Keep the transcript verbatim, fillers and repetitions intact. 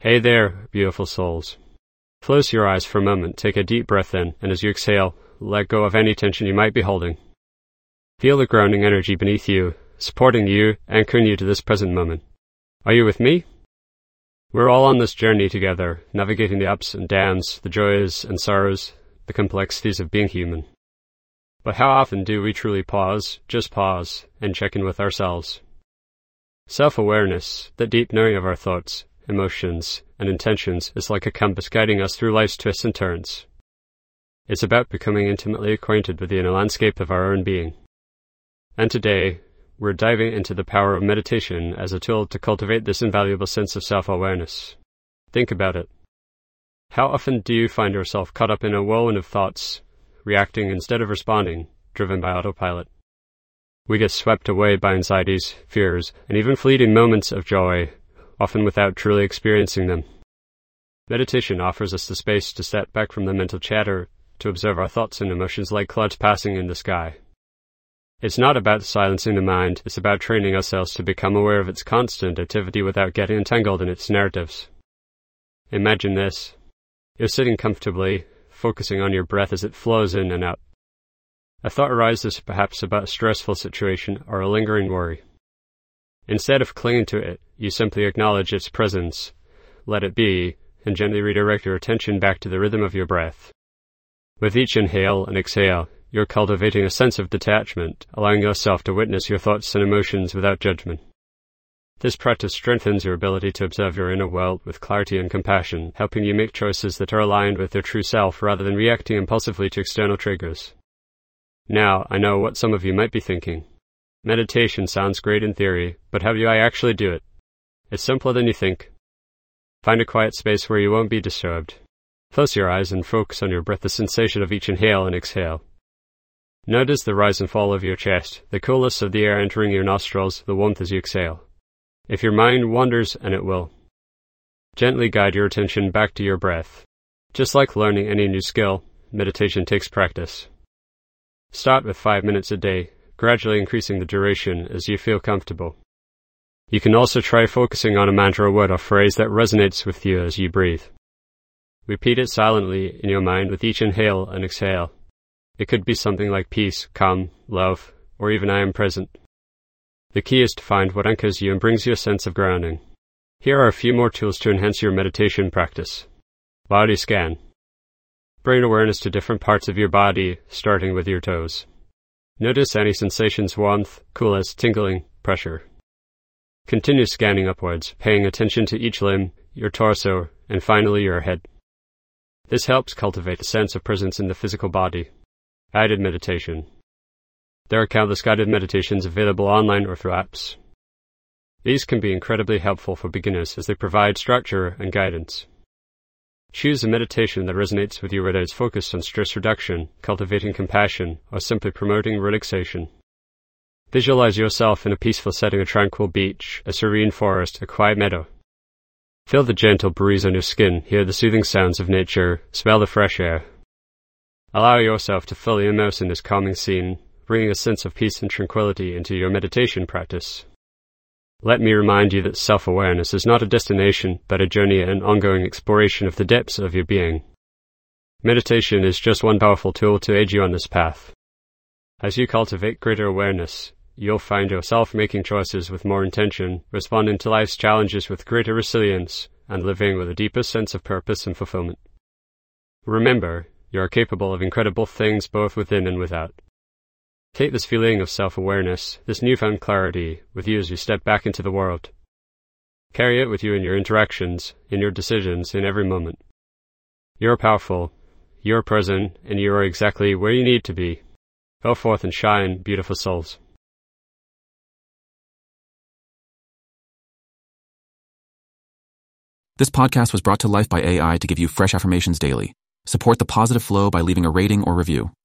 Hey there, beautiful souls. Close your eyes for a moment, take a deep breath in, and as you exhale, let go of any tension you might be holding. Feel the grounding energy beneath you, supporting you, anchoring you to this present moment. Are you with me? We're all on this journey together, navigating the ups and downs, the joys and sorrows, the complexities of being human. But how often do we truly pause, just pause, and check in with ourselves? Self-awareness, that deep knowing of our thoughts, emotions, and intentions is like a compass guiding us through life's twists and turns. It's about becoming intimately acquainted with the inner landscape of our own being. And today, we're diving into the power of meditation as a tool to cultivate this invaluable sense of self-awareness. Think about it. How often do you find yourself caught up in a whirlwind of thoughts, reacting instead of responding, driven by autopilot? We get swept away by anxieties, fears, and even fleeting moments of joy, often without truly experiencing them. Meditation offers us the space to step back from the mental chatter, to observe our thoughts and emotions like clouds passing in the sky. It's not about silencing the mind, it's about training ourselves to become aware of its constant activity without getting entangled in its narratives. Imagine this. You're sitting comfortably, focusing on your breath as it flows in and out. A thought arises perhaps about a stressful situation or a lingering worry. Instead of clinging to it, you simply acknowledge its presence, let it be, and gently redirect your attention back to the rhythm of your breath. With each inhale and exhale, you're cultivating a sense of detachment, allowing yourself to witness your thoughts and emotions without judgment. This practice strengthens your ability to observe your inner world with clarity and compassion, helping you make choices that are aligned with your true self rather than reacting impulsively to external triggers. Now, I know what some of you might be thinking. Meditation sounds great in theory, but how do I actually do it? It's simpler than you think. Find a quiet space where you won't be disturbed. Close your eyes and focus on your breath, the sensation of each inhale and exhale. Notice the rise and fall of your chest, the coolness of the air entering your nostrils, the warmth as you exhale. If your mind wanders, and it will, gently guide your attention back to your breath. Just like learning any new skill, meditation takes practice. Start with five minutes a day, gradually increasing the duration as you feel comfortable. You can also try focusing on a mantra, word, or phrase that resonates with you as you breathe. Repeat it silently in your mind with each inhale and exhale. It could be something like peace, calm, love, or even I am present. The key is to find what anchors you and brings you a sense of grounding. Here are a few more tools to enhance your meditation practice. Body scan. Bring awareness to different parts of your body, starting with your toes. Notice any sensations, warmth, coolness, tingling, pressure. Continue scanning upwards, paying attention to each limb, your torso, and finally your head. This helps cultivate a sense of presence in the physical body. Guided meditation. There are countless guided meditations available online or through apps. These can be incredibly helpful for beginners as they provide structure and guidance. Choose a meditation that resonates with you, whether it's focused on stress reduction, cultivating compassion, or simply promoting relaxation. Visualize yourself in a peaceful setting, a tranquil beach, a serene forest, a quiet meadow. Feel the gentle breeze on your skin, hear the soothing sounds of nature, smell the fresh air. Allow yourself to fully immerse in this calming scene, bringing a sense of peace and tranquility into your meditation practice. Let me remind you that self-awareness is not a destination, but a journey and ongoing exploration of the depths of your being. Meditation is just one powerful tool to aid you on this path. As you cultivate greater awareness, you'll find yourself making choices with more intention, responding to life's challenges with greater resilience, and living with a deeper sense of purpose and fulfillment. Remember, you are capable of incredible things both within and without. Take this feeling of self-awareness, this newfound clarity, with you as you step back into the world. Carry it with you in your interactions, in your decisions, in every moment. You're powerful, you're present, and you are exactly where you need to be. Go forth and shine, beautiful souls. This podcast was brought to life by A I to give you fresh affirmations daily. Support the positive flow by leaving a rating or review.